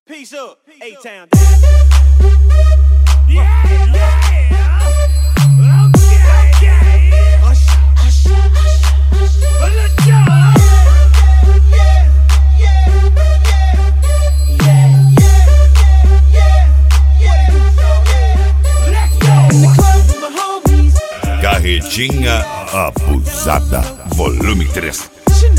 Peace up, A-Town. Carretinha Abusada, volume 3.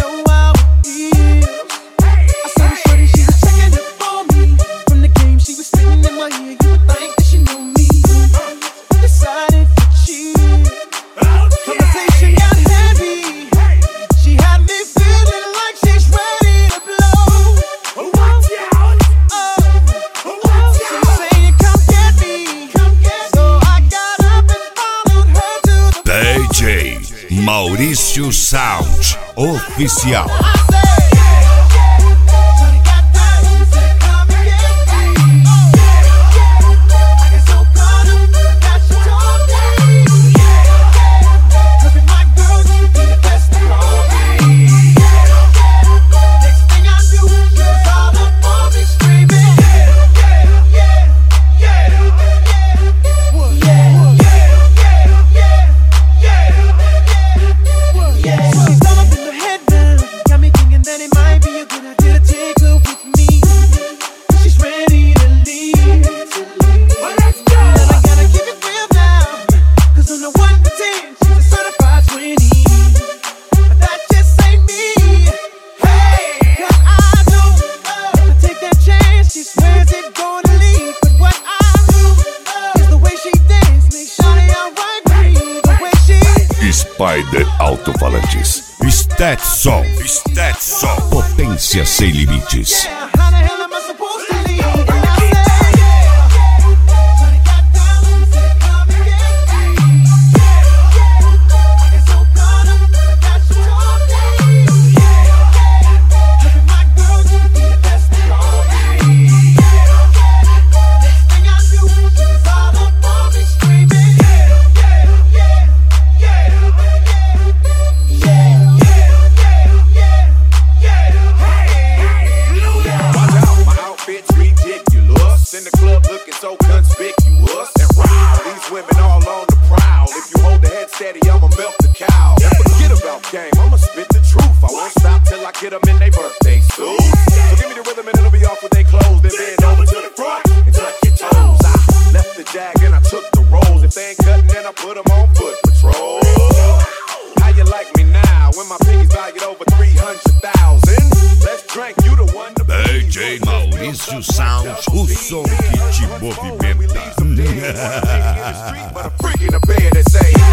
DJ Maurício Sound Oficial. Spider Alto-Falantes. Stetson. Potência sem limites. In the club looking so conspicuous and wild. These women all on the prowl. If you hold the head steady, I'ma milk the cow. Forget about game, I'ma spit the truth. I won't stop till I get them in their birthday suit. So give me the rhythm and it'll be off with their clothes. Then bend over to the front and touch your toes. I left the jag and I took the rolls. If they ain't cutting, then I put them on foot patrol. How you like me now when my piggy's valued over 300,000? Let's drink, you the one to DJ Maurício Sound, o som que te movimenta. But a freak in the bed that say